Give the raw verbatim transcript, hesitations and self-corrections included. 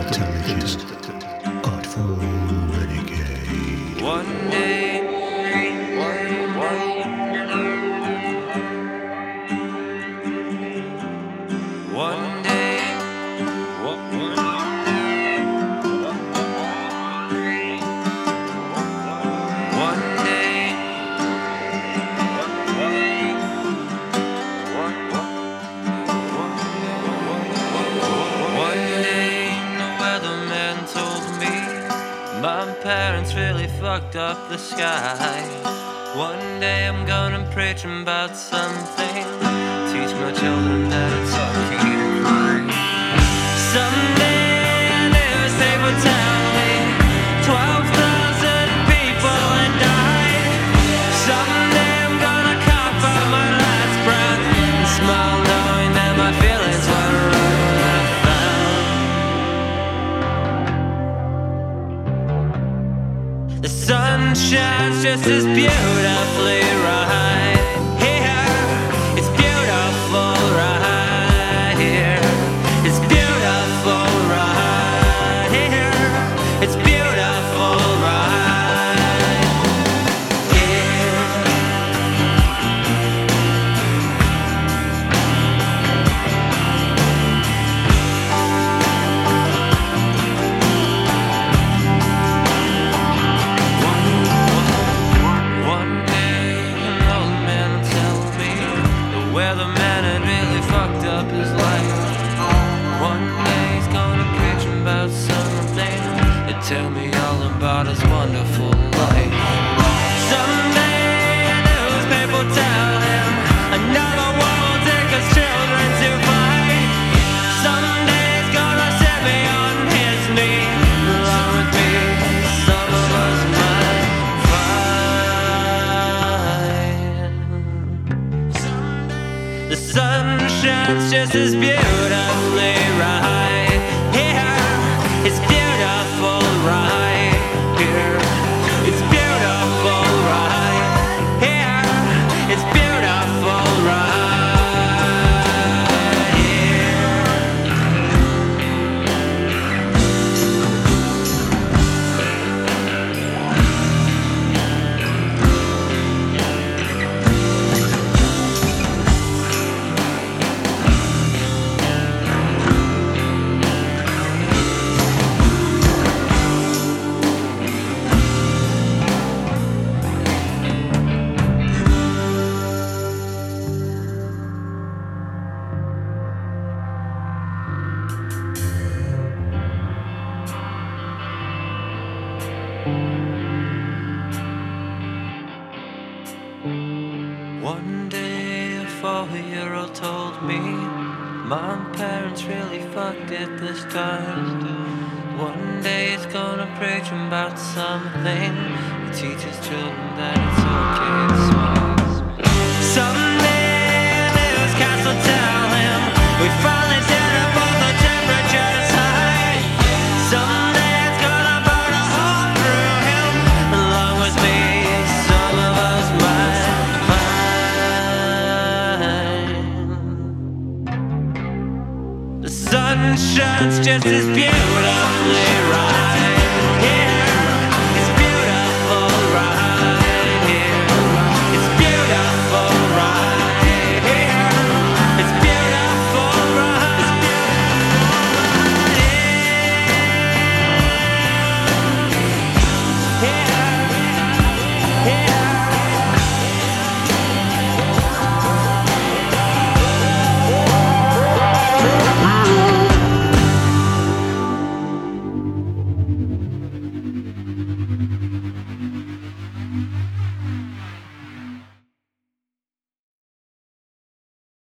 intelligent, artful renegade. One day, one, one, one day, one, one, one day, one day, the weatherman told me my parents really fucked up the sky. One day I'm gonna preach about something, teach my children that it's okay to cry. Someday a newspaper will tell me twelve thousand people had died. Someday I'm gonna cough out my last breath and smile knowing that my feelings were right when I fell. The sun shines just as beautifully right here. It's beautiful right here. It's beautiful right here. It's beautiful right here. One day an old man will tell me the weatherman had really fucked up his life. One day he's gonna preach about something and tell me all about his wonderful life. Someday a newspaper will tell him another war will take his children to fight. Someday he's gonna set me on his knee, along with me, some of us might find. The sun shines just as beautifully right here. It's beautiful right here. It's beautiful right here. It's beautiful right here. One day a four-year-old told me my parents really fucked it this time. One day he's gonna preach about something that teaches children that it's okay to smile. Someday a newscast will tell him we finally did it, but the temperature's high. Someday it's gonna burn a hole through him, along with me, some of us might find. The sun shines just as beautifully right